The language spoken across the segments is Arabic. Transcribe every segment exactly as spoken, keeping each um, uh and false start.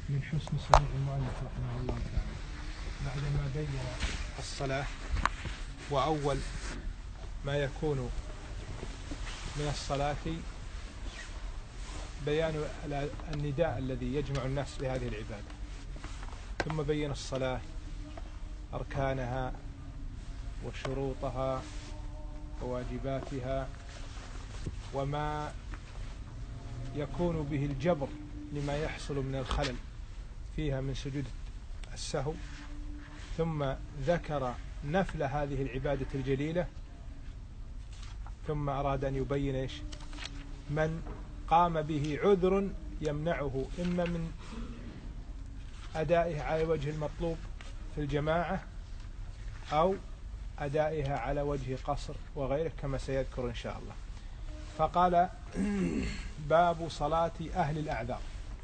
من حسن صنيع المؤلف رحمه الله تعالى بعدما بين الصلاة وأول ما يكون من الصلاة بيان النداء الذي يجمع الناس لهذه العبادة، ثم بين الصلاة أركانها وشروطها وواجباتها وما يكون به الجبر لما يحصل من الخلل فيها من سجود السهو، ثم ذكر نفل هذه العبادة الجليلة، ثم أراد أن يبين إيش من قام به عذر يمنعه إما من أدائه على وجه المطلوب في الجماعة أو أدائها على وجه قصر وغيره كما سيذكر إن شاء الله. فقال باب صلاة أهل الأعذار،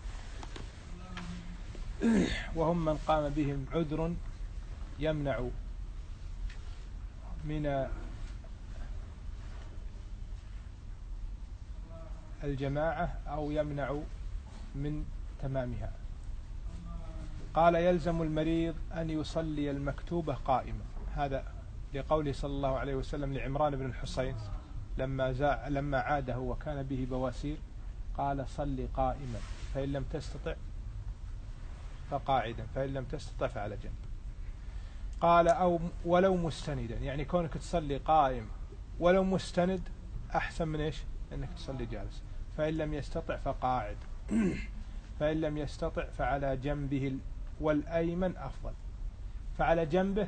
وهم من قام بهم عذر يمنع من الجماعة أو يمنع من تمامها. قال يلزم المريض أن يصلي المكتوبة قائما، هذا لقوله صلى الله عليه وسلم لعمران بن الحصين لما زاع لما عاده وكان به بواسير قال صلي قائما فإن لم تستطع فقاعدا فإن لم تستطع فعلى جنب. قال أو ولو مستندا، يعني كونك تصلي قائم ولو مستند أحسن من إيش أنك تصلي جالس. فإن لم يستطع فقاعد فإن لم يستطع فعلى جنبه والأيمن أفضل. فعلى جنبه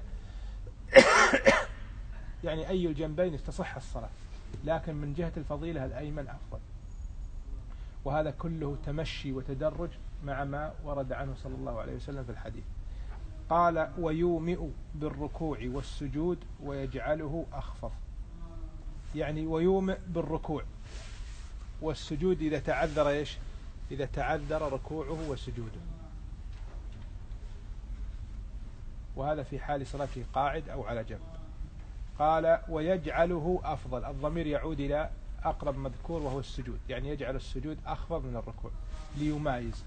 يعني أي الجنبين تصح الصلاة، لكن من جهة الفضيلة الأيمن أفضل، وهذا كله تمشي وتدرج مع ما ورد عنه صلى الله عليه وسلم في الحديث. قال ويومئ بالركوع والسجود ويجعله أخفض، يعني ويومئ بالركوع والسجود إذا تعذر إيش إذا تعذر ركوعه وسجوده، وهذا في حال صلاته قاعد أو على جنب. قال ويجعله أفضل، الضمير يعود إلى أقرب مذكور وهو السجود، يعني يجعل السجود أخفض من الركوع ليمايز.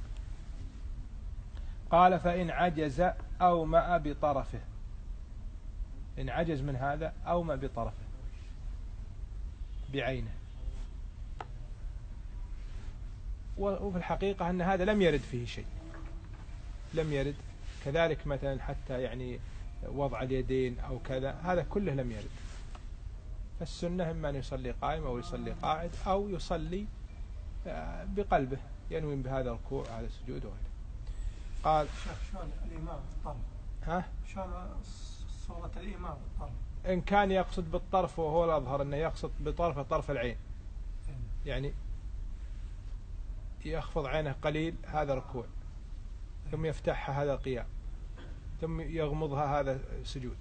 قال فإن عجز أومأ بطرفه، إن عجز من هذا أومأ بطرفه بعينه. وفي الحقيقة أن هذا لم يرد فيه شيء، لم يرد كذلك مثلا حتى يعني وضع اليدين أو كذا، هذا كله لم يرد. فالسنة إما أن يصلي قائم أو يصلي قاعد أو يصلي بقلبه ينوي بهذا الركوع هذا السجود وغيره. قال شلون الإمام بالطرف؟ ها؟ شلون صورة الإمام بالطرف؟ إن كان يقصد بالطرف وهو الأظهر أنه يقصد بطرف طرف العين، يعني يخفض عينه قليل هذا ركوع، ثم يفتحها هذا قيام، ثم يغمضها هذا سجود.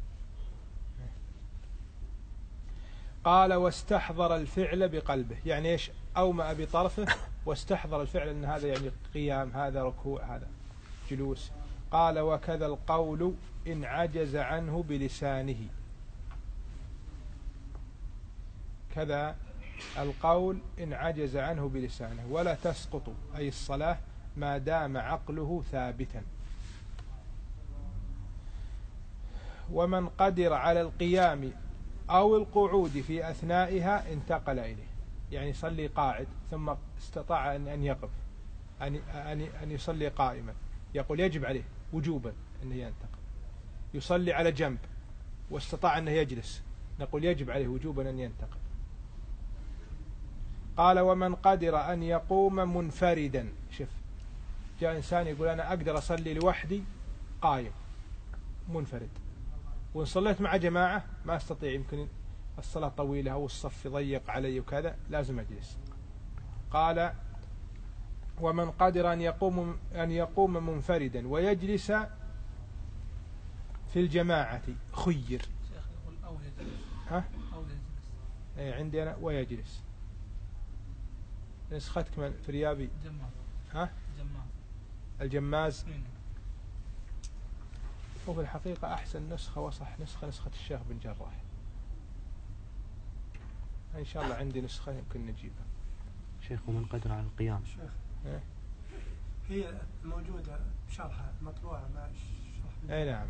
قال واستحضر الفعل بقلبه، يعني إيش أومأ بطرفه واستحضر الفعل أن هذا يعني قيام هذا ركوع هذا جلوس. قال وكذا القول إن عجز عنه بلسانه، كذا القول إن عجز عنه بلسانه، ولا تسقط أي الصلاة ما دام عقله ثابتا. ومن قدر على القيام أو القعود في أثنائها انتقل إليه، يعني يصلي قاعد ثم استطاع أن يقف أن أن يصلي قائما، يقول يجب عليه وجوبا أنه ينتقل. يصلي على جنب واستطاع أنه يجلس، نقول يجب عليه وجوبا أن ينتقل. قال ومن قدر أن يقوم منفردا، شوف جاء إنسان يقول أنا أقدر أصلي لوحدي قائم منفرد، وإن صليت مع جماعة ما أستطيع، يمكن الصلاة طويلة أو الصف ضيق علي وكذا لازم أجلس. قال ومن قدر أن يقوم أن يقوم منفردا ويجلس في الجماعة خير. ها؟ أي عندي أنا ويجلس. نسختك من في ريابي ها؟ الجماز. وفي الحقيقة أحسن نسخة وصح نسخة نسخة الشيخ بن جراح، إن شاء الله عندي نسخة يمكن نجيبها. شيخ ومن قدر على القيام، إيه؟ هي موجودة بشرحها مطبوعة مع الشرح. أي نعم.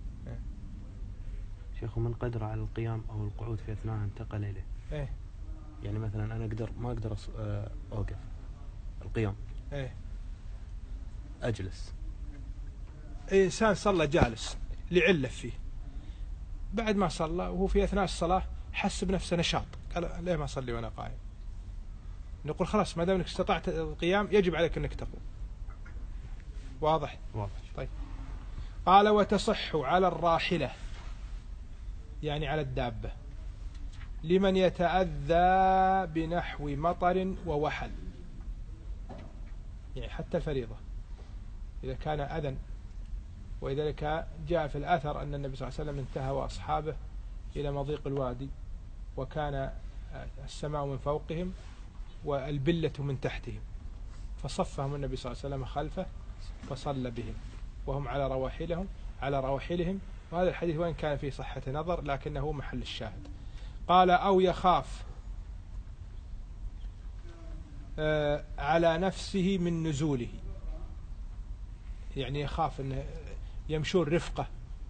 شيخ من قدر على القيام أو القعود في أثناء انتقل إليه. إيه. يعني مثلا أنا أقدر ما أقدر أوقف القيام. إيه. أجلس. إنسان صلى جالس لعلة فيه، بعد ما صلى وهو في أثناء الصلاة حس بنفسه نشاط، قال ليه ما أصلي وأنا قائم؟ نقول خلاص ما دام أنك استطعت القيام يجب عليك أنك تقوم. واضح؟ واضح. طيب. قال وتصح على الراحلة، يعني على الدابة، لمن يتأذى بنحو مطر ووحل، يعني حتى الفريضة إذا كان أذن. ولذلك جاء في الأثر أن النبي صلى الله عليه وسلم انتهى وأصحابه إلى مضيق الوادي، وكان السماء من فوقهم والبلة من تحتهم، فصفهم النبي صلى الله عليه وسلم خلفه فصلى بهم وهم على رواحلهم على رواحلهم. وهذا الحديث وإن كان فيه صحة نظر لكنه محل الشاهد. قال أو يخاف على نفسه من نزوله، يعني يخاف أن يمشون رفقة،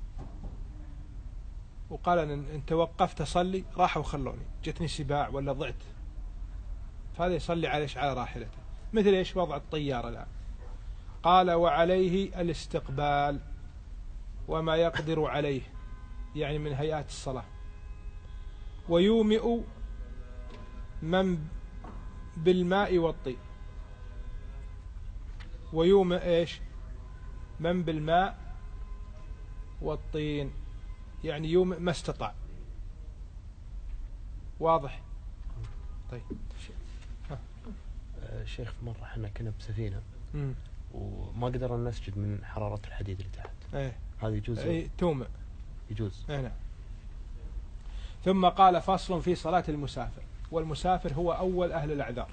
وقال إن توقفت أصلي راحوا وخلوني، جتني سباع ولا ضعت، فهذا يصلي على على راحلته، مثل إيش وضع الطيارة الآن. قال وعليه الاستقبال وما يقدر عليه، يعني من هيئات الصلاة. ويومئ من بالماء والطين. ويومئ إيش؟ من بالماء والطين، يعني يومئ ما استطاع. واضح؟ طيب. شيخ مرة احنا كنا بسفينة م. وما قدرنا نسجد من حرارة الحديد اللي تحت. ايه. هذا يجوز؟ ايه تومئ. يجوز. ايه نعم. ثم قال فصل في صلاة المسافر. والمسافر هو أول أهل الأعذار،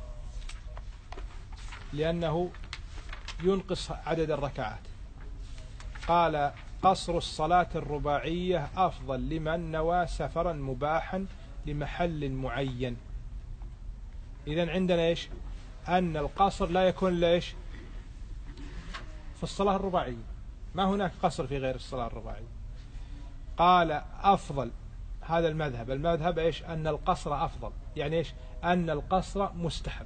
لأنه ينقص عدد الركعات. قال قصر الصلاة الرباعية أفضل لمن نوى سفرا مباحا لمحل معين. إذن عندنا إيش؟ أن القصر لا يكون ليش في الصلاة الرباعية، ما هناك قصر في غير الصلاة الرباعية. قال أفضل، هذا المذهب المذهب إيش؟ أن القصر أفضل، يعني إيش؟ أن القصر مستحب.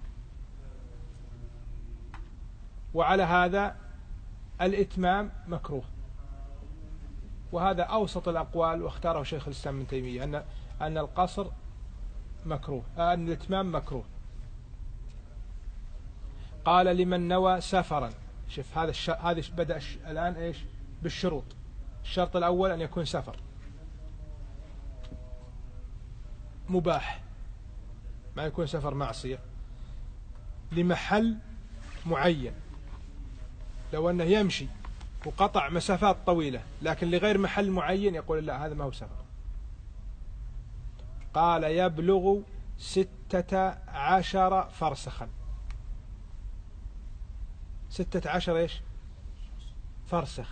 وعلى هذا الإتمام مكروه، وهذا أوسط الأقوال، واختاره شيخ الإسلام ابن تيمية أن أن القصر مكروه، أن الإتمام مكروه. قال لمن نوى سفرا. شوف هذا الش... هذا بدأ الش... الآن إيش؟ بالشروط. الشرط الأول أن يكون سفر مباح، ما يكون سفر معصية، لمحل معين. لو أنه يمشي وقطع مسافات طويلة لكن لغير محل معين يقول لا هذا ما هو سفر. قال يبلغ ستة عشر فرسخا. ستة عشر إيش؟ فرسخ.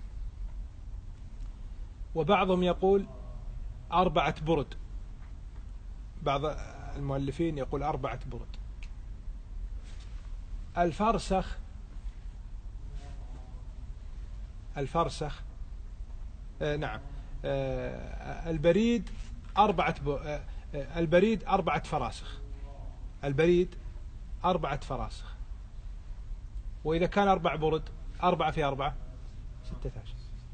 وبعضهم يقول أربعة برد، بعض المؤلفين يقول أربعة برد. الفرسخ الفرسخ آه نعم آه البريد أربعة آه البريد أربعة فراسخ. البريد أربعة فراسخ. وإذا كان أربع برد، أربعة في أربعة ستة عشر.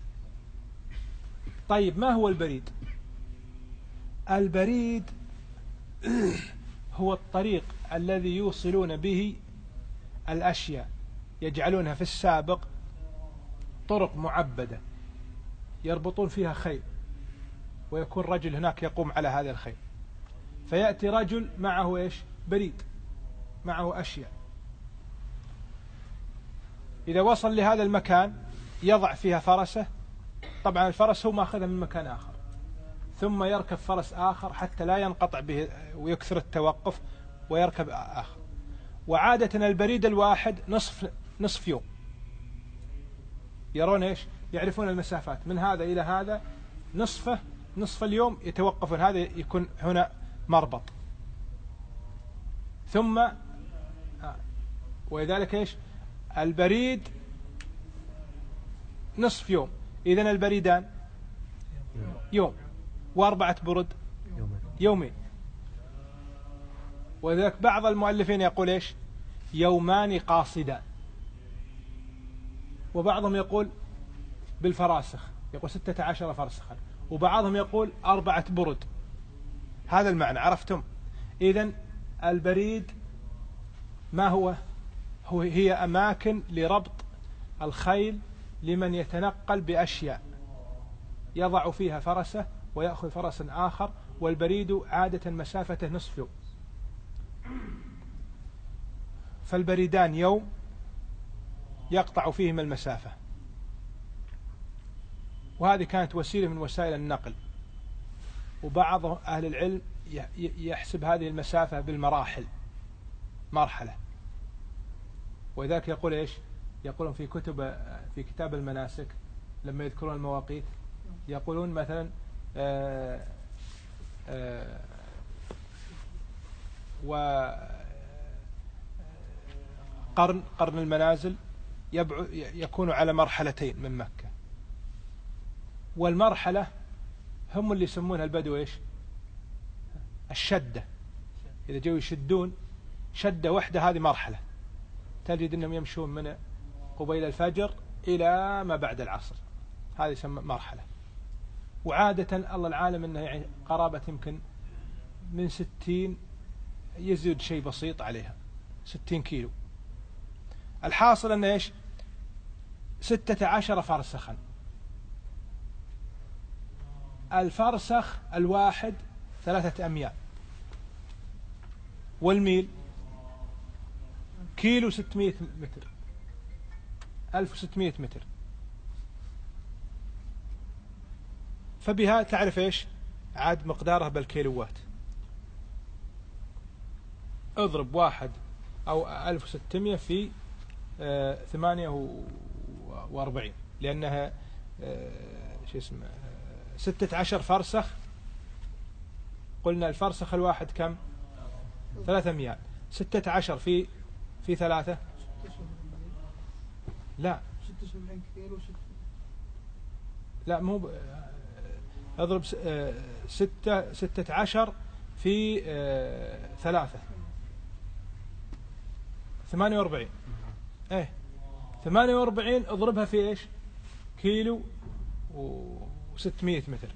طيب ما هو البريد؟ البريد هو الطريق الذي يوصلون به الأشياء، يجعلونها في السابق طرق معبدة يربطون فيها خيل، ويكون رجل هناك يقوم على هذا الخيل، فيأتي رجل معه إيش؟ بريد، معه أشياء. إذا وصل لهذا المكان يضع فيها فرسه، طبعا الفرس هو ماخذها من مكان آخر، ثم يركب فرس آخر حتى لا ينقطع به ويكثر التوقف ويركب آخر. وعادة البريد الواحد نصف نصف يوم، يرون إيش؟ يعرفون المسافات من هذا إلى هذا، نصفه نصف اليوم يتوقفون، هذا يكون هنا مربط. ثم ولذلك إيش؟ البريد نصف يوم، إذن البريدان يوم، وأربعة برد يومين. وذلك بعض المؤلفين يقول إيش؟ يومان قاصدان، وبعضهم يقول بالفراسخ، يقول ستة عشر فرسخا، وبعضهم يقول أربعة برد. هذا المعنى، عرفتم؟ إذن البريد ما هو؟ هو هي أماكن لربط الخيل لمن يتنقل بأشياء، يضع فيها فرسه ويأخذ فرسا آخر، والبريد عادة مسافته نصف يوم. فالبريدان يوم يقطع فيهما المسافة، وهذه كانت وسيلة من وسائل النقل. وبعض أهل العلم يحسب هذه المسافة بالمراحل، مرحلة. ولذلك يقول إيش؟ يقولون في كتب في كتاب المناسك لما يذكرون المواقيت يقولون مثلا آآ آآ وقرن قرن المنازل يكون على مرحلتين من مكة، والمرحلة هم اللي يسمونها البدو إيش؟ الشدة. إذا جو يشدون شدة واحدة هذه مرحلة، تجد أنهم يمشون من قبيل الفجر إلى ما بعد العصر، هذه يسمى مرحلة. وعادة الله العالم أنه يعني قرابة يمكن من ستين، يزيد شيء بسيط عليها، ستين كيلو. الحاصل أنه إيش؟ ستة عشر فرسخا. الفرسخ الواحد ثلاثة أميال، والميل كيلو ستمائة متر، ألف وستمائة متر. فبها تعرف إيش عاد مقدارها بالكيلوات. اضرب واحد أو ألف وستمائة في آه ثمانية وأربعين، لأنها آه شو اسمه ستة عشر فرسخ. قلنا الفرسخ الواحد كم؟ ثلاثة أميال. ستة عشر في في ثلاثة، لا لا مو اضرب ستة ستة عشر في ثلاثة، ثمانية وأربعين. ايه ثمانية وأربعين اضربها في ايش؟ كيلو وستمائة متر،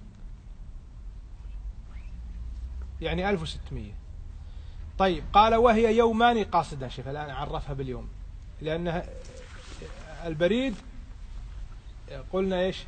يعني ألف وستمائة. طيب قال وهي يومان قاصدا. شوف الآن عرفها باليوم، لأنها البريد قلنا إيش؟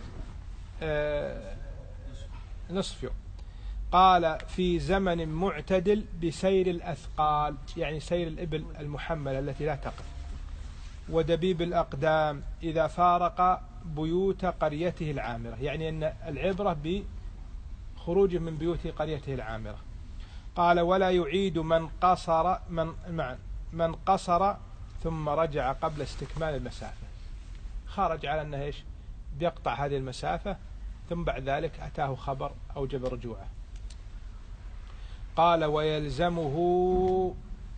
آه نصف يوم. قال في زمن معتدل بسير الأثقال، يعني سير الإبل المحملة التي لا تقف، ودبيب الأقدام إذا فارق بيوت قريته العامرة، يعني أن العبرة بخروجه من بيوت قريته العامرة. قال ولا يعيد من قصر من من قصر ثم رجع قبل استكمال المسافة. خرج على أنه إيش؟ بيقطع هذه المسافة، ثم بعد ذلك أتاه خبر أوجب رجوعه. قال ويلزمه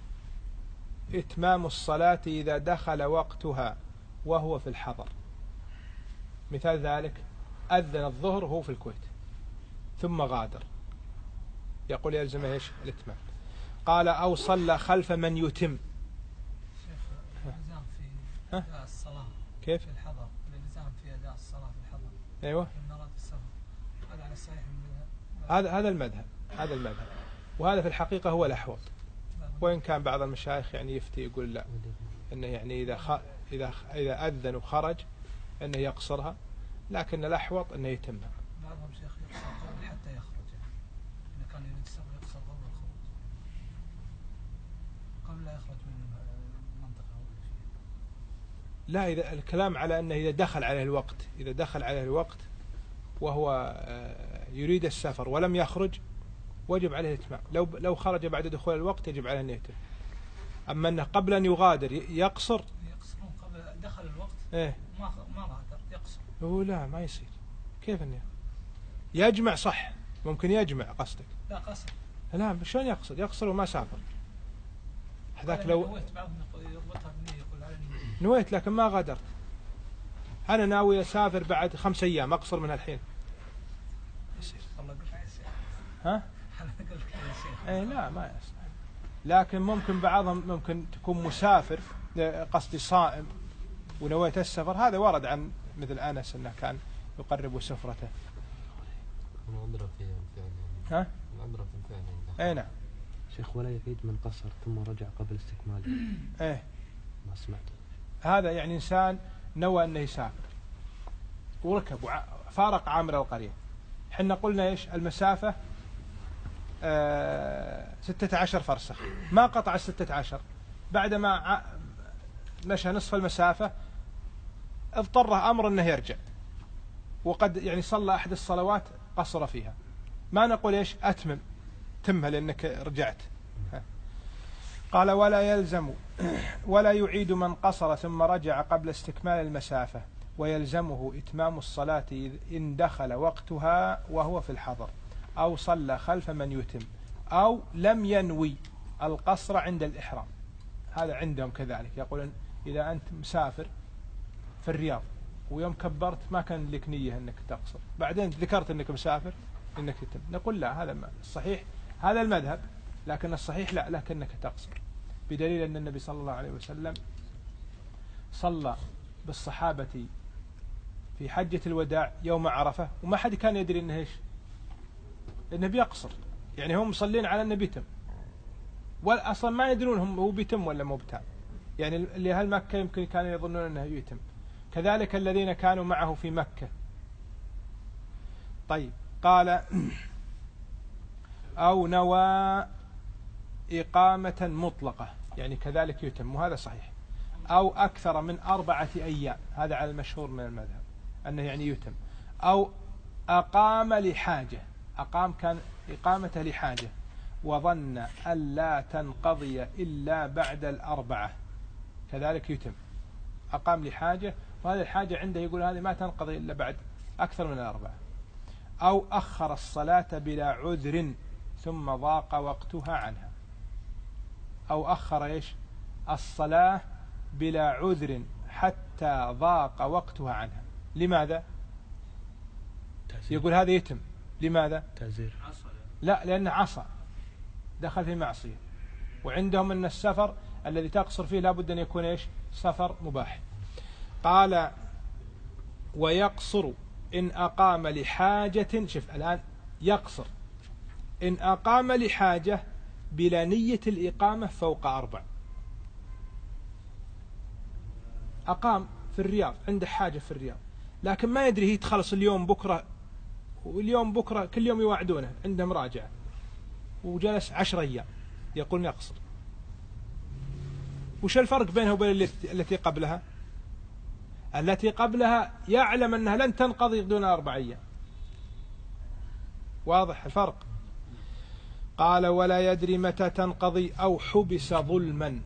إتمام الصلاة إذا دخل وقتها وهو في الحضر. مثال ذلك أذن الظهر وهو في الكويت ثم غادر، يقول يلزمه إيش؟ الإتمام. قال أو صلى خلف من يتم. الإلزام في أداء الصلاة كيف؟ في الحضر، الإلزام في أداء الصلاة في الحضر. أيوة. هذا على الصحيح المذهب. هذا هذا المذهب، هذا المذهب، وهذا في الحقيقة هو الأحوط. وإن كان بعض المشايخ يعني يفتي يقول لا، إنه يعني إذا خ... إذا خ... إذا أذن وخرج إنه يقصرها، لكن الأحوط إنه يتمها. بعضهم شيخ يقصر قبل حتى يخرج، يعني إذا كان يريد السفر يقصر قبل الخروج، قبل لا يخرج من المنطقة أو شيء. لا، إذا الكلام على أنه إذا دخل عليه الوقت، إذا دخل عليه الوقت وهو يريد السفر ولم يخرج وجب عليه الإتمام. لو لو خرج بعد دخول الوقت يجب عليه أن يتم. أما أنه قبل أن يغادر يقصر، يقصرون قبل دخل الوقت. إيه ما ما غادر يقصر. هو لا ما يصير. كيف أنه يجمع؟ صح ممكن يجمع قصدك. لا قصر. لا شلون يقصر؟ يقصر وما سافر. هذاك لو بعضهم يربطها بنية، يقول على نويت لكن ما غادرت، أنا ناوي أسافر بعد خمس أيام أقصر من الحين. والله قلت يا شيخ. ها؟ أنا قلت يا شيخ. إيه لا ما يصلح، لكن ممكن بعضهم ممكن تكون مسافر قصدي صائم ونويت السفر، هذا ورد عن مثل أنس أنه كان يقرب سفرته. العذر في الفعل. ها؟ العذر في الفعل. أي نعم. شيخ ولا يفيد من قصر ثم رجع قبل استكماله. إيه. ما سمعت. هذا يعني إنسان نوى أنه يسافر وركب فارق عامل القرية. حنا قلنا إيش المسافة آه ستة عشر فرسخ، ما قطع الستة عشر، بعدما مشى نصف المسافة اضطره أمر أنه يرجع، وقد يعني صلى أحد الصلوات قصر فيها، ما نقول إيش أتمم تمها لأنك رجعت. قال ولا يلزم ولا يعيد من قصر ثم رجع قبل استكمال المسافة، ويلزمه إتمام الصلاة إن دخل وقتها وهو في الحضر، أو صلى خلف من يتم، أو لم ينوي القصر عند الإحرام. هذا عندهم كذلك، يقولون إذا أنت مسافر في الرياض ويوم كبرت ما كان لك نية أنك تقصر، بعدين ذكرت أنك مسافر أنك تتم، نقول لا، هذا الصحيح هذا المذهب، لكن الصحيح لا، لكنك تقصر، بدليل أن النبي صلى الله عليه وسلم صلى بالصحابة في حجة الوداع يوم عرفة وما حد كان يدري أنه إيش أنه بيقصر، يعني هم مصلين على أنه بيتم، والأصلا ما يدرون هم هو بيتم ولا مو بتام، يعني اللي أهل مكة يمكن كانوا يظنون أنه يتم، كذلك الذين كانوا معه في مكة. طيب قال أو نوى إقامة مطلقة، يعني كذلك يتم، وهذا صحيح، أو أكثر من أربعة أيام، هذا على المشهور من المذهب أنه يعني يتم، أو أقام لحاجة، أقام كان إقامة لحاجة وظن أن لا تنقضي إلا بعد الأربعة، كذلك يتم، أقام لحاجة وهذه الحاجة عنده يقول هذه ما تنقضي إلا بعد أكثر من الأربعة، أو أخر الصلاة بلا عذر ثم ضاق وقتها عنها، أو أخر إيش الصلاة بلا عذر حتى ضاق وقتها عنها. لماذا؟ تأزير. يقول هذا يتم، لماذا؟ تأزير. لا، لأن عصى دخل في معصية، وعندهم أن السفر الذي تقصر فيه لابد أن يكون إيش سفر مباح. قال ويقصر إن أقام لحاجة، شوف الآن يقصر إن أقام لحاجة بلا نية الإقامة فوق أربع، أقام في الرياض عنده حاجة في الرياض لكن ما يدري هي تخلص اليوم بكرة، واليوم بكرة كل يوم يوعدونه عنده مراجعة، وجلس عشر أيام، يقول يقصر. وش الفرق بينها وبين التي قبلها؟ التي قبلها يعلم أنها لن تنقضي دون أربع أيام، واضح الفرق. قال ولا يدري متى تنقضي، أو حبس ظلما،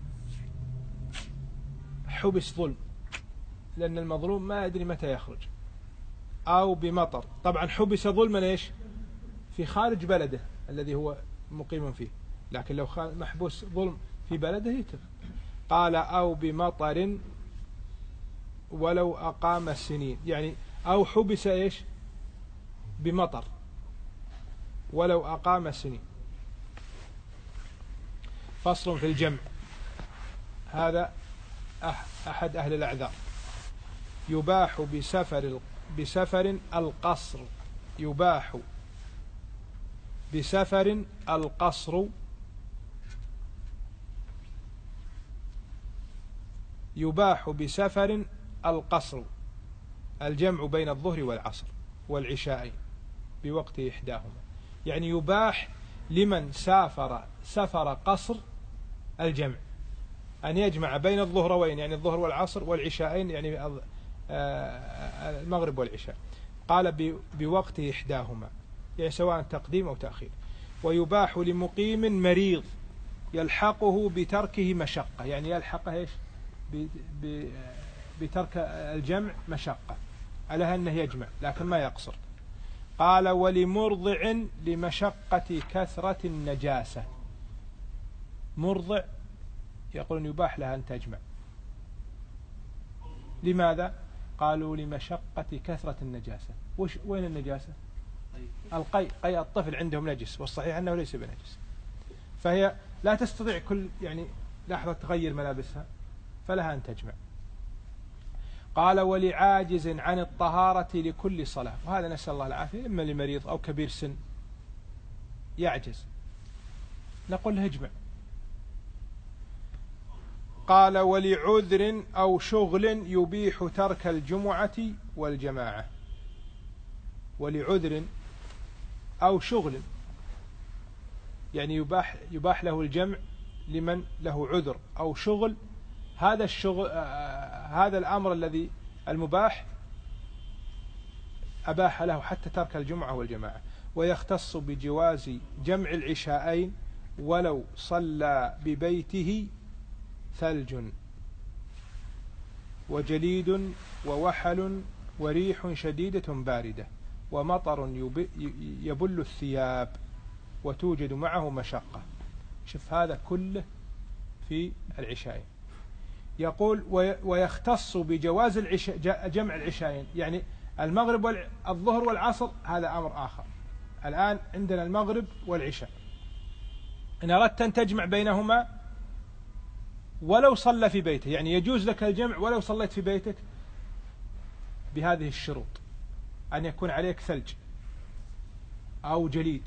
حبس ظلم لأن المظلوم ما يدري متى يخرج، أو بمطر، طبعا حبس ظلما إيش في خارج بلده الذي هو مقيم فيه، لكن لو محبوس ظلم في بلده يتم. قال أو بمطر ولو أقام السنين، يعني أو حبس إيش بمطر ولو أقام السنين. فصل في الجمع، هذا أحد أهل الأعذار. يباح بسفر بسفر القصر، يباح بسفر القصر، يباح بسفر القصر الجمع بين الظهر والعصر والعشاءين بوقت إحداهما، يعني يباح لمن سافر سفر قصر الجمع أن يجمع بين الظهرين، يعني الظهر والعصر، والعشاءين يعني المغرب والعشاء. قال بوقت إحداهما، يعني سواء تقديم أو تأخير. ويباح لمقيم مريض يلحقه بتركه مشقة، يعني يلحقه إيش بترك الجمع مشقة على أنه يجمع لكن ما يقصر. قال ولمرضع لمشقة كثرة النجاسة، مرضع يقولون يباح لها أن تجمع لماذا؟ قالوا لمشقة كثرة النجاسة. وش وين النجاسة؟ القيء، قيء الطفل عندهم نجس، والصحيح أنه ليس بنجس، فهي لا تستطيع كل يعني لحظة تغير ملابسها، فلها أن تجمع. قال ولعاجز عن الطهارة لكل صلاة، وهذا نسأل الله العافية، إما لمريض أو كبير سن يعجز، نقول له اجمع. قال ولعذر أو شغل يبيح ترك الجمعة والجماعة. ولعذر أو شغل يعني يباح يباح له الجمع لمن له عذر أو شغل. هذا الشغل آه هذا الأمر الذي المباح أباح له حتى ترك الجمعة والجماعة. ويختص بجواز جمع العشاءين ولو صلى ببيته ثلج وجليد ووحل وريح شديدة باردة ومطر يبل الثياب وتوجد معه مشقة. شوف هذا كله في العشاءين. يقول ويختص بجواز العشاء جمع العشاءين، يعني المغرب والظهر والعصر هذا أمر آخر. الآن عندنا المغرب والعشاء، إن أردت أن تجمع بينهما ولو صلى في بيته، يعني يجوز لك الجمع ولو صليت في بيتك بهذه الشروط: أن يكون عليك ثلج أو جليد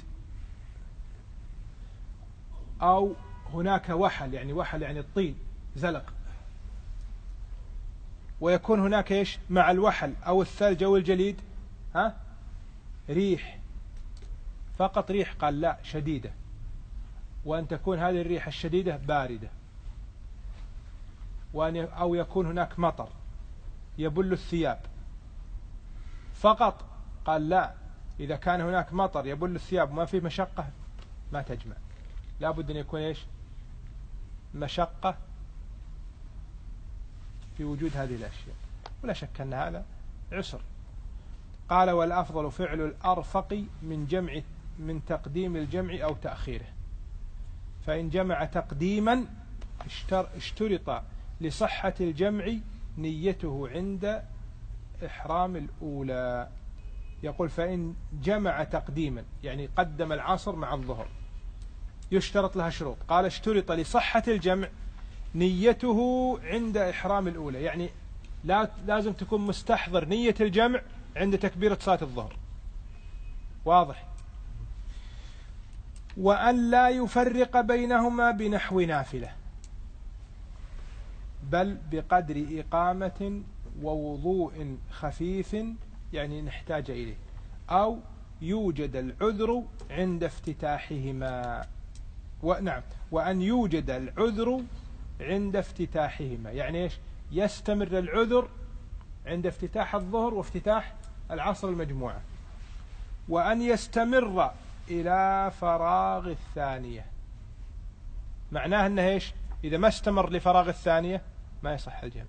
أو هناك وحل، يعني وحل يعني الطين زلق، ويكون هناك إيش مع الوحل أو الثلج أو الجليد ها ريح، فقط ريح، قال لا شديدة، وأن تكون هذه الريح الشديدة باردة، وأن أو يكون هناك مطر يبل الثياب فقط، قال لا، إذا كان هناك مطر يبل الثياب وما فيه مشقة ما تجمع، لا بد أن يكون إيش مشقة في وجود هذه الأشياء، ولا شك أن هذا عسر. قال والأفضل فعل الأرفق من جمع من تقديم الجمع أو تأخيره، فإن جمع تقديما اشترط لصحة الجمع نيته عند إحرام الأولى. يقول فإن جمع تقديما يعني قدم العصر مع الظهر يشترط لها شروط. قال اشترط لصحة الجمع نيته عند إحرام الأولى، يعني لا لازم تكون مستحضر نية الجمع عند تكبيرة صلاة الظهر، واضح. وأن لا يفرق بينهما بنحو نافلة، بل بقدر إقامة ووضوء خفيف يعني نحتاج إليه، أو يوجد العذر عند افتتاحهما. ونعم وأن يوجد العذر عند افتتاحهما، يعني إيش يستمر العذر عند افتتاح الظهر وافتتاح العصر المجموعة، وأن يستمر إلى فراغ الثانية. معناه أنه إيش إذا ما استمر لفراغ الثانية ما يصح الجمع.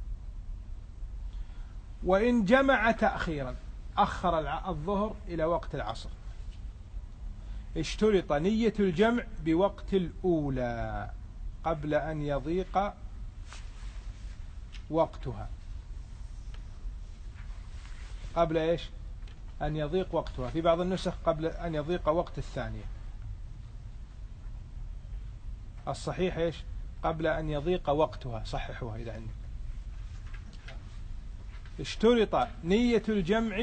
وإن جمع تأخيرا أخر الظهر إلى وقت العصر اشترط نية الجمع بوقت الأولى قبل أن يضيق وقتها، قبل إيش أن يضيق وقتها، في بعض النسخ قبل أن يضيق وقت الثانية، الصحيح إيش قبل أن يضيق وقتها، صححوها إذا عندك. اشترط نية الجمع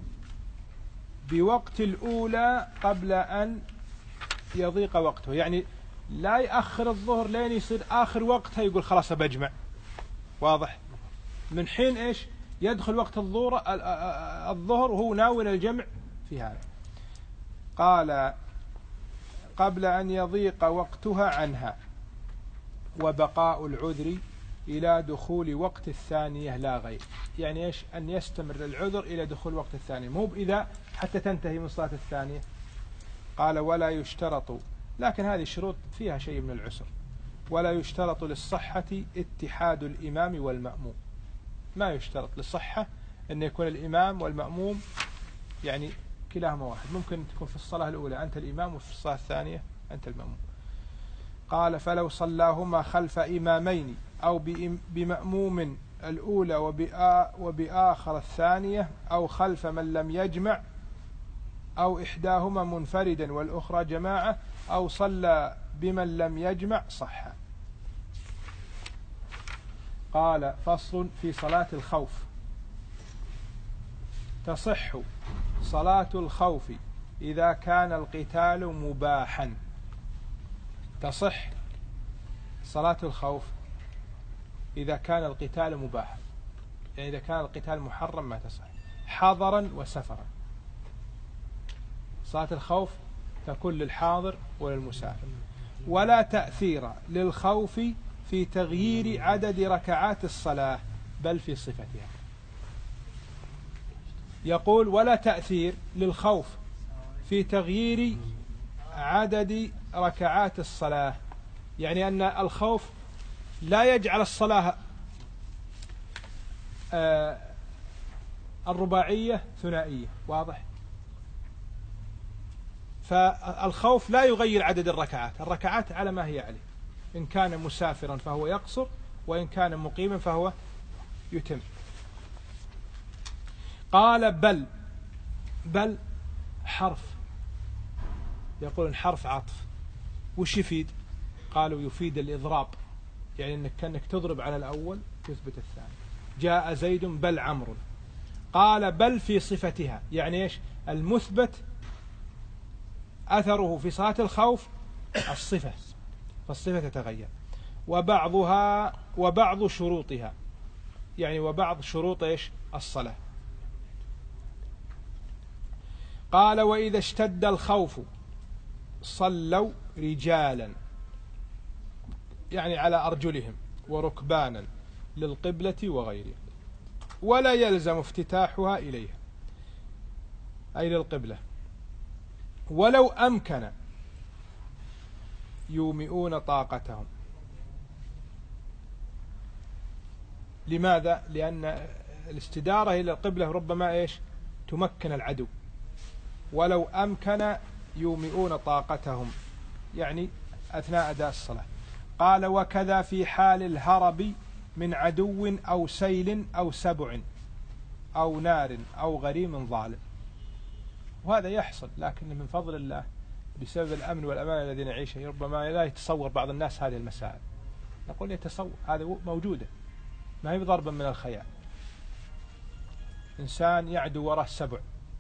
بوقت الأولى قبل أن يضيق وقته، يعني لا يأخر الظهر لين يصير آخر وقتها يقول خلاص بجمع، واضح، من حين إيش يدخل وقت الظهر الظهر وهو ناوي الجمع في هذا. قال قبل أن يضيق وقتها عنها، وبقاء العذر إلى دخول وقت الثانية لا غير، يعني إيش أن يستمر العذر إلى دخول وقت الثانية، مو بإذا حتى تنتهي من صلاة الثانية. قال ولا يشترط، لكن هذه الشروط فيها شيء من العسر، ولا يشترط للصحة اتحاد الإمام والمأموم، ما يشترط للصحة أن يكون الإمام والمأموم يعني كلاهما واحد، ممكن تكون في الصلاة الأولى أنت الإمام وفي الصلاة الثانية أنت المأموم. قال فلو صلاهما خلف إمامين أو بمأموم الأولى وبآ وبآخر الثانية أو خلف من لم يجمع أو إحداهما منفردا والأخرى جماعة أو صلى بمن لم يجمع صح. قال فصل في صلاة الخوف. تصح صلاة الخوف إذا كان القتال مباحا. تصح صلاة الخوف إذا كان القتال مباحا، يعني إذا كان القتال محرم ما تصح، حضرا وسفرا. صلاة الخوف تكون للحاضر وللمسافر. ولا تأثير للخوف في تغيير عدد ركعات الصلاة بل في صفتها. يقول ولا تأثير للخوف في تغيير عدد ركعات الصلاة، يعني أن الخوف لا يجعل الصلاة آه الرباعية ثنائية. واضح؟ فالخوف لا يغير عدد الركعات، الركعات على ما هي عليه، إن كان مسافرا فهو يقصر، وإن كان مقيما فهو يتم. قال بل بل حرف، يقول حرف عطف، وش يفيد؟ قالوا يفيد الإضراب، يعني أنك كأنك تضرب على الأول تثبت الثاني. جاء زيد بل عمرو. قال بل في صفتها، يعني إيش؟ المثبت أثره في صلاة الخوف الصفة، فالصفة تتغير. وبعضها وبعض شروطها، يعني وبعض شروط إيش؟ الصلاة. قال وإذا اشتد الخوف صلوا رجالا، يعني على أرجلهم، وركبانا للقبلة وغيرها، ولا يلزم افتتاحها إليها أي للقبلة، ولو أمكن يومئون طاقتهم. لماذا؟ لأن الاستدارة إلى القبلة ربما إيش؟ تمكن العدو. ولو أمكن يومئون طاقتهم، يعني أثناء أداء الصلاة. قال وكذا في حال الهرب من عدو أو سيل أو سبع أو نار أو غريم ظالم. وهذا يحصل، لكن من فضل الله بسبب الأمن والأمان الذي نعيشه ربما لا يتصور بعض الناس هذه المسائل. نقول يتصور، هذا موجودة، ما هي ضربا من الخيال. إنسان يعدو وراء السبع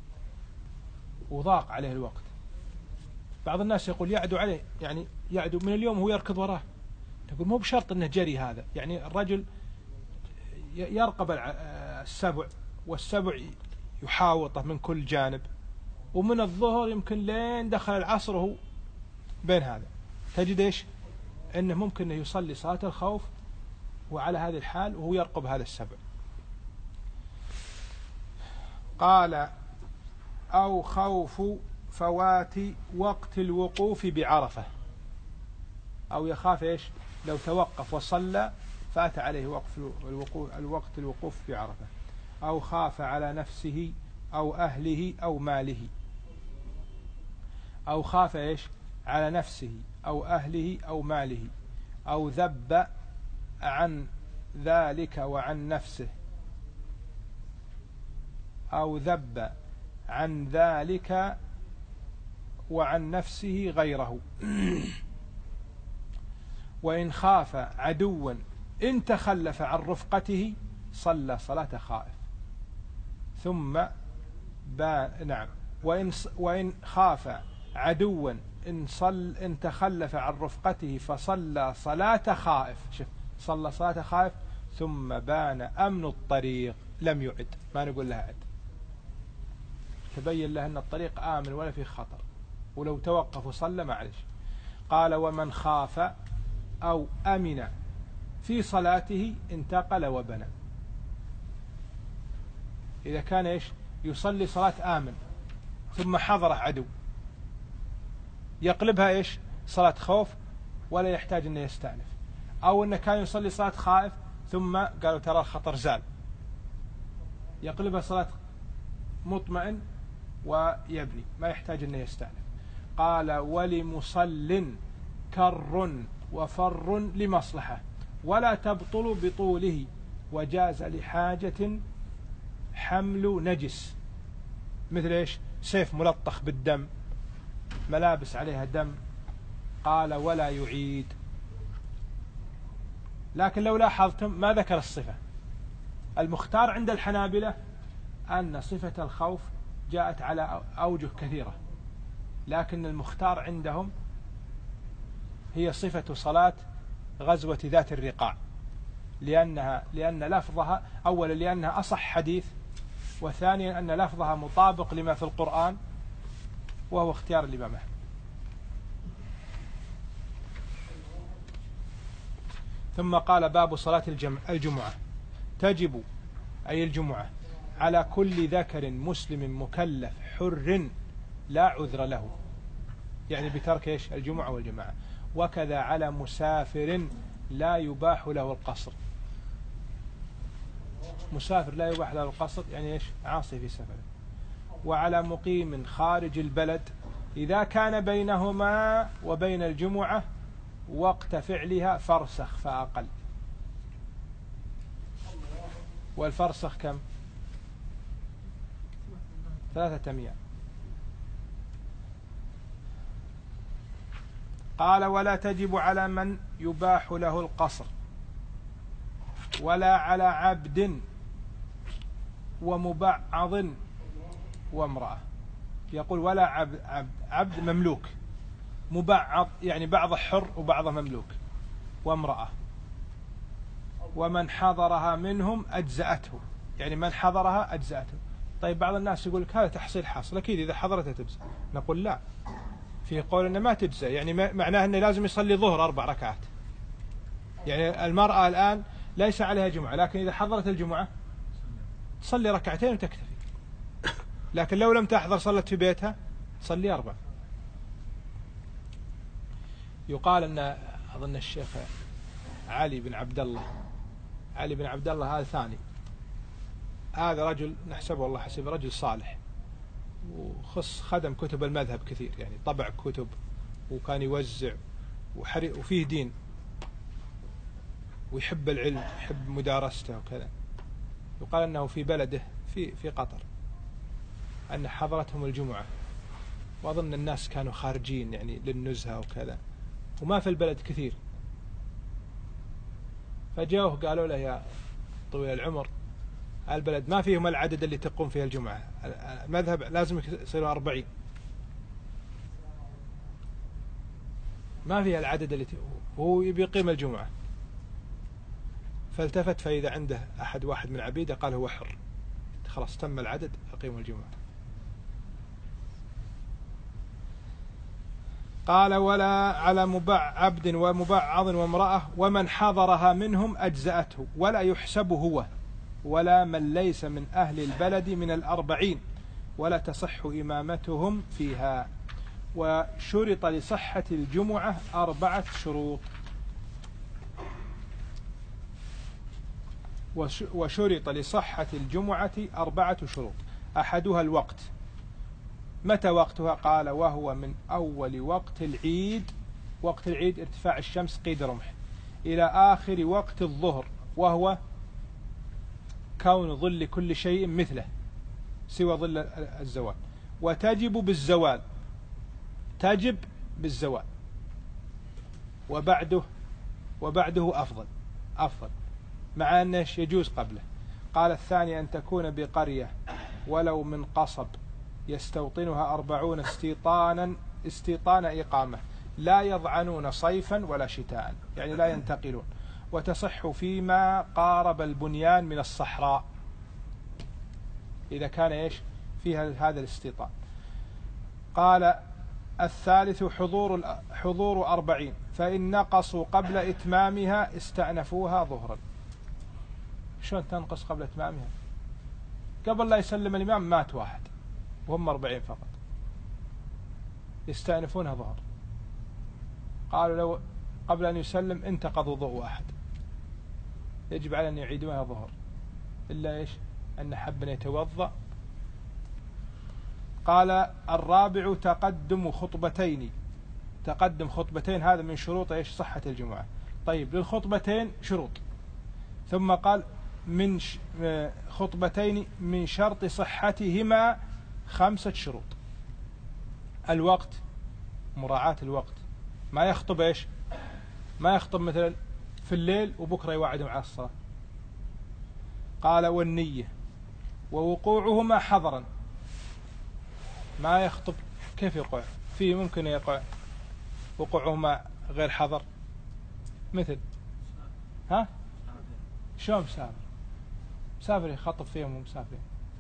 وضاق عليه الوقت، بعض الناس يقول يعدو عليه، يعني يعدو من اليوم هو يركض وراه. تقول مو بشرط أنه جري، هذا يعني الرجل يرقب السبع، والسبع يحاوطه من كل جانب، ومن الظهر يمكن لين دخل العصر هو بين هذا. تجد إيش؟ أنه ممكن أنه يصلي صلاة الخوف وعلى هذه الحال وهو يرقب هذا السبع. قال أو خوف فوات وقت الوقوف بعرفة، أو يخاف إيش؟ لو توقف وصلى فات عليه وقف الوقوف الوقت الوقوف بعرفة، أو خاف على نفسه أو أهله أو ماله. أو خاف إيش؟ على نفسه أو أهله أو ماله، أو ذب عن ذلك وعن نفسه، أو ذب عن ذلك وعن نفسه غيره. وإن خاف عدوا إن تخلف عن رفقته صلى صلاة خائف ثم با نعم وإن وإن خاف عدوا إن صل إن تخلف عن رفقته فصلى صلاة خائف. شوف، صلى صلاة خائف ثم بان أمن الطريق لم يعد، ما نقول لها عد، تبين له أن الطريق آمن ولا فيه خطر، ولو توقف وصلى معلش. قال ومن خاف أو أمن في صلاته انتقل وبنى. إذا كان إيش؟ يصلي صلاة آمن ثم حضره عدو، يقلبها إيش؟ صلاة خوف ولا يحتاج أنه يستأنف. أو أنه كان يصلي صلاة خائف ثم قالوا ترى الخطر زال، يقلبها صلاة مطمئن ويبني، ما يحتاج أنه يستأنف. قال ولمصل كر وفر لمصلحة ولا تبطل بطوله وجاز لحاجة حمل نجس، مثل إيش؟ سيف ملطخ بالدم، ملابس عليها دم، قال ولا يعيد. لكن لو لاحظتم ما ذكر الصفة. المختار عند الحنابلة أن صفة الخوف جاءت على أوجه كثيرة، لكن المختار عندهم هي صفة صلاة غزوة ذات الرقاع، لأنها لأن لفظها أولا لأنها أصح حديث، وثانيا أن لفظها مطابق لما في القرآن، وهو اختيار الإمام أحمد. ثم قال باب صلاة الجمعة تجب أي الجمعة على كل ذكر مسلم مكلف حر لا عذر له، يعني بترك إيش؟ الجمعة والجماعة. وكذا على مسافر لا يباح له القصر. مسافر لا يباح له القصر يعني إيش؟ عاصي في سفره. وعلى مقيم خارج البلد إذا كان بينهما وبين الجمعة وقت فعلها فرسخ فأقل. والفرسخ كم؟ ثلاثة أميال. قال ولا تجب على من يباح له القصر ولا على عبد ومبعض وامرأة. يقول ولا عبد, عبد, عبد مملوك، مبعض يعني بعضه حر وبعضه مملوك، وامرأة، ومن حضرها منهم أجزأته، يعني من حضرها أجزأته. طيب بعض الناس يقول لك هذا تحصيل حاصل، أكيد إذا حضرتها تجزأ. نقول لا، في قول أنه ما تجزأ، يعني معناه أنه لازم يصلي ظهر أربع ركعات. يعني المرأة الآن ليس عليها جمعة، لكن إذا حضرت الجمعة تصلي ركعتين وتكتفي، لكن لو لم تحضر صلت في بيتها تصلي أربع. يقال أن أظن الشيخ علي بن عبد الله علي بن عبد الله هذا ثاني، هذا رجل نحسبه والله حسب رجل صالح، وخص خدم كتب المذهب كثير، يعني طبع كتب وكان يوزع وفيه دين ويحب العلم يحب مدارسته وكذا. يقال أنه في بلده في في قطر أن حضرتهم الجمعة، وأظن الناس كانوا خارجين يعني للنزهة وكذا، وما في البلد كثير، فجاءوه قالوا له يا طويل العمر البلد ما فيهم العدد اللي تقوم فيها الجمعة، المذهب لازم يصيروا أربعين، ما فيها العدد اللي هو يبي يقيم الجمعة. فالتفت فإذا عنده أحد واحد من عبيده قال هو حر، خلاص تم العدد أقيم الجمعة. قال ولا على مبع عبد ومبعض وامرأة ومن حضرها منهم أجزأته، ولا يحسب هو ولا من ليس من أهل البلد من الأربعين، ولا تصح إمامتهم فيها. وشرط لصحة الجمعة أربعة شروط. وشرط لصحة الجمعة أربعة شروط. أحدها الوقت. متى وقتها؟ قال وهو من أول وقت العيد، وقت العيد ارتفاع الشمس قيد رمح، إلى آخر وقت الظهر، وهو كون ظل كل شيء مثله سوى ظل الزوال. وتجب بالزوال، تجب بالزوال، وبعده وبعده أفضل أفضل مع أنه يجوز قبله. قال الثاني أن تكون بقرية ولو من قصب يستوطنها أربعون استيطانا استيطان إقامة، لا يضعنون صيفا ولا شتاء، يعني لا ينتقلون. وتصح فيما قارب البنيان من الصحراء إذا كان إيش فيها هذا الاستيطان. قال الثالث حضور حضور أربعين، فإن نقصوا قبل إتمامها استأنفوها ظهرا. شلون تنقص قبل إتمامها؟ قبل لا يسلم الإمام مات واحد وهم أربعين فقط، يستأنفونها ظهر. قالوا لو قبل أن يسلم انتقض وضوء أحد يجب على أن يعيدونها ظهر، إلا إيش أن حب أن يتوضأ. قال الرابع تقدم خطبتين، تقدم خطبتين هذا من شروط إيش صحة الجمعة. طيب للخطبتين شروط، ثم قال من خطبتين من شرط صحتهما خمسة شروط. الوقت، مراعاة الوقت، ما يخطب إيش، ما يخطب مثلا في الليل وبكرة يوعدهم على الصلاة. قال والنية، ووقوعهما حضرا، ما يخطب كيف يقع فيه، ممكن يقع وقوعهما غير حضر، مثل ها شو مسافر، مسافر يخطب فيهم ومسافر،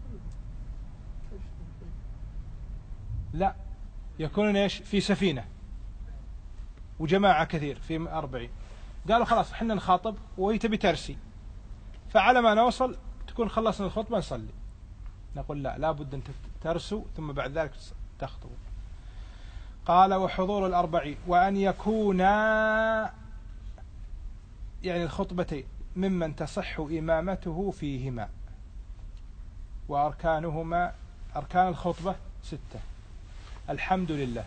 لا يكونون ايش في سفينة وجماعة كثير في أربعين، قالوا خلاص احنا نخاطب وهي تبي ترسي، فعلى ما نوصل تكون خلصنا الخطبة نصلي، نقول لا لابد أن ترسوا ثم بعد ذلك تخطبوا. قال وحضور الأربعين، وأن يكونا يعني الخطبتين ممن تصح إمامته فيهما، وأركانهما أركان الخطبة ستة: الحمد لله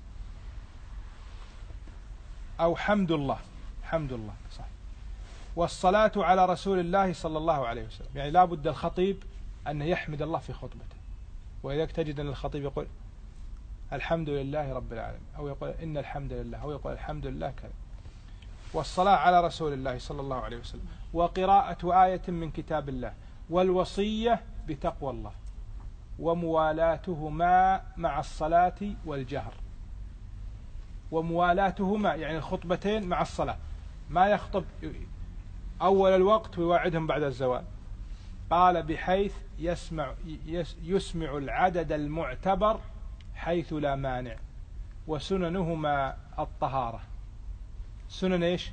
أو حمد الله، حمد الله صح، والصلاة على رسول الله صلى الله عليه وسلم، يعني لا بد الخطيب أن يحمد الله في خطبته، وإذا تجد أن الخطيب يقول الحمد لله رب العالمين، أو يقول إن الحمد لله، أو يقول الحمد لله كذا. والصلاة على رسول الله صلى الله عليه وسلم، وقراءة آية من كتاب الله، والوصية بتقوى الله، وموالاتهما مع الصلاة والجهر، وموالاتهما يعني الخطبتين مع الصلاة، ما يخطب أول الوقت ويوعدهم بعد الزوال. قال بحيث يسمع يسمع العدد المعتبر حيث لا مانع، وسننهما الطهارة، سنن ايش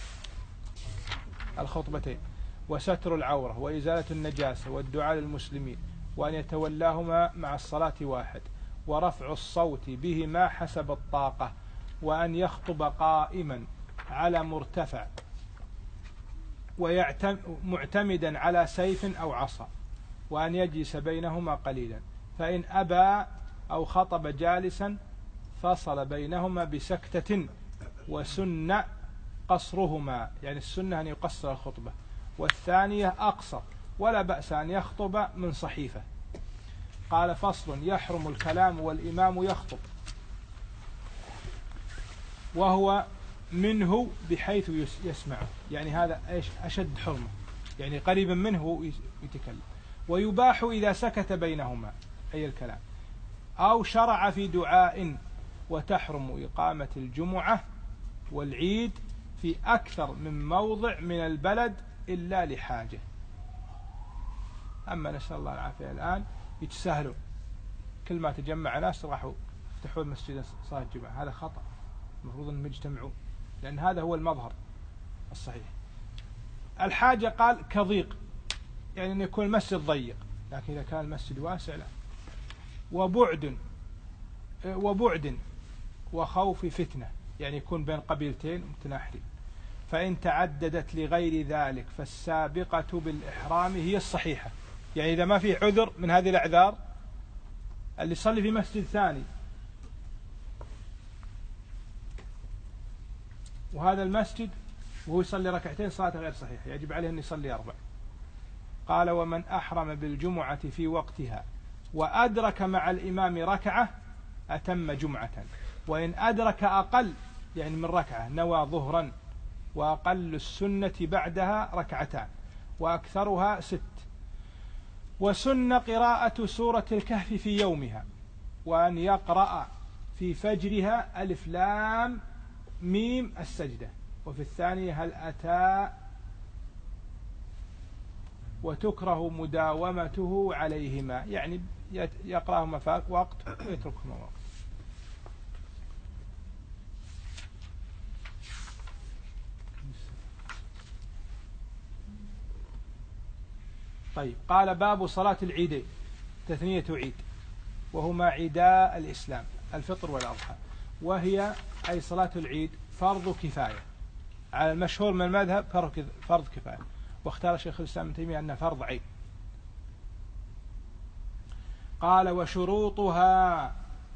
الخطبتين، وستر العورة، وإزالة النجاسة، والدعاء للمسلمين، وأن يتولاهما مع الصلاة واحد، ورفع الصوت بهما حسب الطاقة، وأن يخطب قائما على مرتفع ومعتمدا على سيف أو عصا، وأن يجلس بينهما قليلا، فإن أبى أو خطب جالسا فصل بينهما بسكتة، وسن قصرهما، يعني السنة أن يقصر الخطبة، والثانية أقصر، ولا بأس أن يخطب من صحيفة. قال فصل: يحرم الكلام والإمام يخطب، وهو منه بحيث يسمعه، يعني هذا إيش أشد حرمة، يعني قريبا منه يتكلم. ويباح إذا سكت بينهما أي الكلام، أو شرع في دعاء. وتحرم إقامة الجمعة والعيد في أكثر من موضع من البلد إلا لحاجة. أما نسأل الله العافية الآن يتساهلوا، كل ما تجمع ناس راحوا يفتحون مسجد صلاة الجمعة، هذا خطأ، المفروض أن يجتمعوا، لأن هذا هو المظهر الصحيح. الحاجة قال كضيق، يعني أن يكون المسجد ضيق، لكن إذا كان المسجد واسع لا. وبعد وبعد وخوف فتنة، يعني يكون بين قبيلتين متناحرين. فإن تعددت لغير ذلك فالسابقة بالإحرام هي الصحيحة، يعني إذا ما في عذر من هذه الأعذار، اللي يصلي في مسجد ثاني وهذا المسجد وهو يصلي ركعتين صلاة غير صحيحة، يجب عليه أن يصلي أربع. قال: ومن أحرم بالجمعة في وقتها وأدرك مع الإمام ركعة أتم جمعة، وإن أدرك أقل يعني من ركعة نوى ظهرا، وأقل السنة بعدها ركعتان، وأكثرها ست. وسن قراءة سورة الكهف في يومها، وأن يقرأ في فجرها ألف لام ميم السجدة، وفي الثانية هل أتى، وتكره مداومته عليهما، يعني يقرأهما في وقت ويتركهما وقت. طيب، قال: باب صلاة العيدين، تثنية عيد، وهما عيدا الإسلام الفطر والأضحى، وهي أي صلاة العيد فرض كفاية، على المشهور من المذهب فرض كفاية، واختار شيخ الإسلام ابن تيمية أنه فرض عين. قال: وشروطها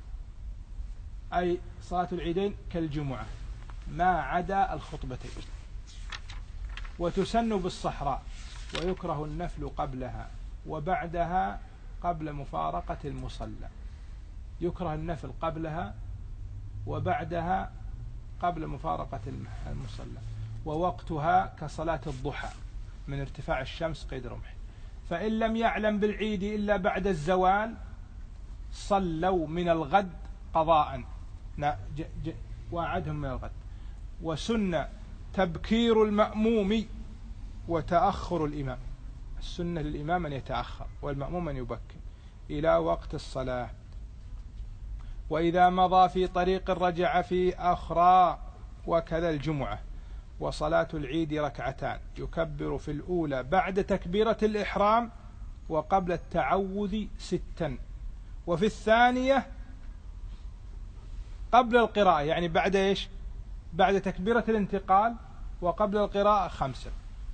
أي صلاة العيدين كالجمعة ما عدا الخطبتين. وتسن بالصحراء، ويكره النفل قبلها وبعدها قبل مفارقة المصلى. يكره النفل قبلها وبعدها قبل مفارقة المصلى، ووقتها كصلاة الضحى من ارتفاع الشمس قيد رمح. فإن لم يعلم بالعيد إلا بعد الزوال صلوا من الغد قضاء، وعدهم من الغد. وسنة تبكير المأموم وتأخر الإمام، السنة للإمام أن يتأخر والمأموم أن يبكر إلى وقت الصلاة. وإذا مضى في طريق رجع في أخرى، وكذا الجمعة. وصلاة العيد ركعتان، يكبر في الأولى بعد تكبيرة الإحرام وقبل التعوذ ستا، وفي الثانية قبل القراءة، يعني بعد إيش؟ بعد تكبيرة الانتقال وقبل القراءة خمسة.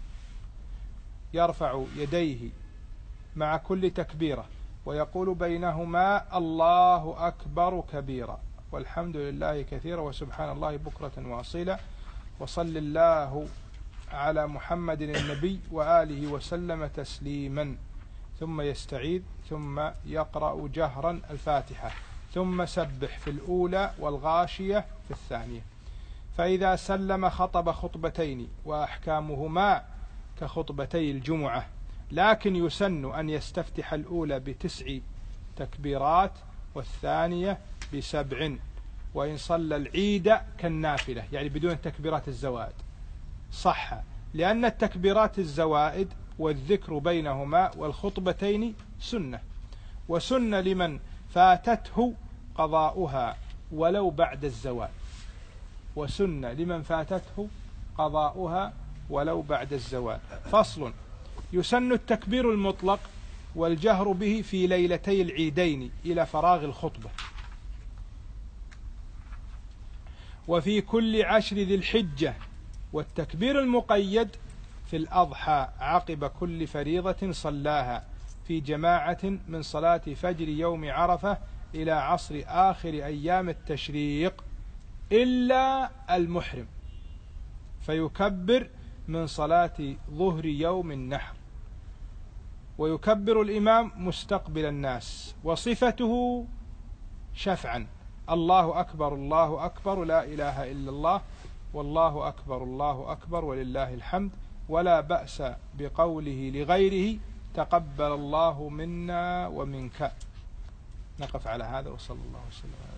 يرفع يديه مع كل تكبيرة ويقول بينهما الله أكبر كبيرا والحمد لله كثيرا وسبحان الله بكرة واصيلا وصل الله على محمد النبي وآله وسلم تسليما، ثم يستعيذ، ثم يقرأ جهرا الفاتحة، ثم سبح في الأولى والغاشية في الثانية. فإذا سلم خطب خطبتين وأحكامهما كخطبتي الجمعة، لكن يسن أن يستفتح الأولى بتسع تكبيرات والثانية بسبع، وإن صلى العيد كالنافلة يعني بدون تكبيرات الزوائد صح، لأن التكبيرات الزوائد والذكر بينهما والخطبتين سنة، وسن لمن فاتته قضاؤها ولو بعد الزوال، وسن لمن فاتته قضاؤها ولو بعد الزوال. فصل: يسن التكبير المطلق والجهر به في ليلتي العيدين إلى فراغ الخطبة، وفي كل عشر ذي الحجة، والتكبير المقيد في الأضحى عقب كل فريضة صلاها في جماعة من صلاة فجر يوم عرفة إلى عصر آخر أيام التشريق إلا المحرم، فيكبر من صلاة ظهر يوم النحر، ويكبر الإمام مستقبل الناس، وصفته شفعا: الله أكبر الله أكبر لا إله إلا الله والله أكبر الله أكبر ولله الحمد، ولا بأس بقوله لغيره تقبل الله منا ومنك. نقف على هذا وصلى الله وسلم.